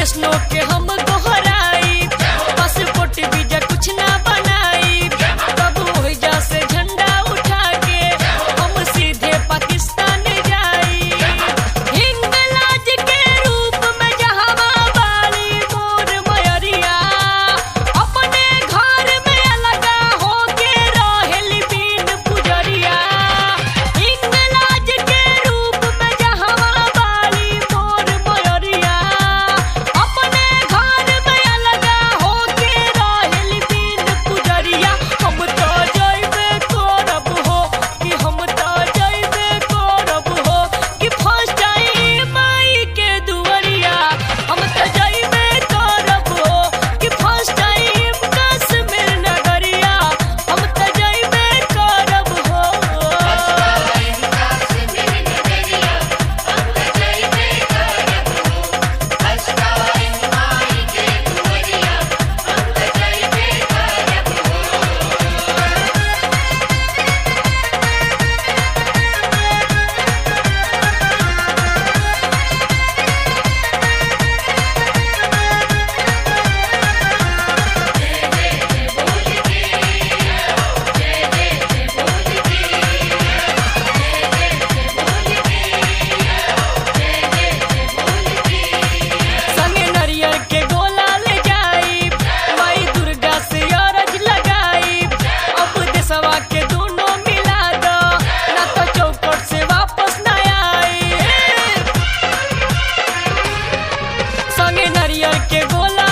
वैष्णो के हम दोहराई, पासपोर्ट वीजा कुछ ना बनाई, तब ओहिजा से झंडा उठा के हम सीधे पाकिस्तान जाई। हिंगलाज के रूप में जहावा बाली मोर मयरिया, अपने घर में लगा होके रहेली बीन पुजरिया। हिंगलाज के रूप में जहावा बाली मोर मयरिया, अपने घर में लगा होके रहेली बीन पुजरिया। हम तो जइबे करब हो कि हम तो जइबे करब हो कि फर्स्ट टाइम माई के दुआरिया। हम तो जइबे करब हो कि फर्स्ट टाइम कश्मीर नगरिया। हम तो जइबे करब हो। संगे नरियर के गोला ले जाई, माई दुर्गा से अरज लगाई। अब देशवा के दोनों मिला दो, ना तो चौकट से वापस ना आई। संगे नरियर के गोला